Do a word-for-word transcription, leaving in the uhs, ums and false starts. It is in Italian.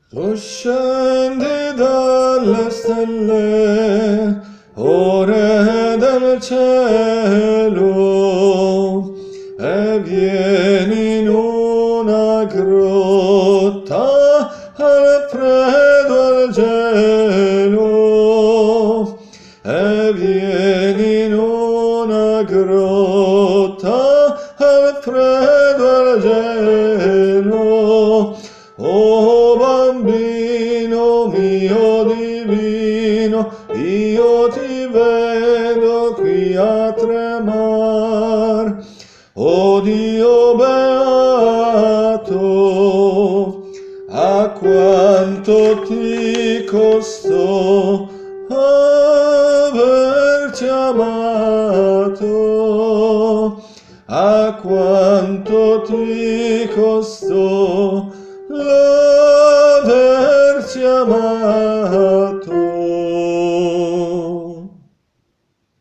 Tu scendi dalle stelle, ore del cielo, e vieni in una grotta al freddo al gelo, e vieni in una grotta al freddo al gelo. O bambino mio divino, io ti vedo qui a tremar. O Dio beato, a quanto ti costò averci amato, a quanto ti costò l'averci amato.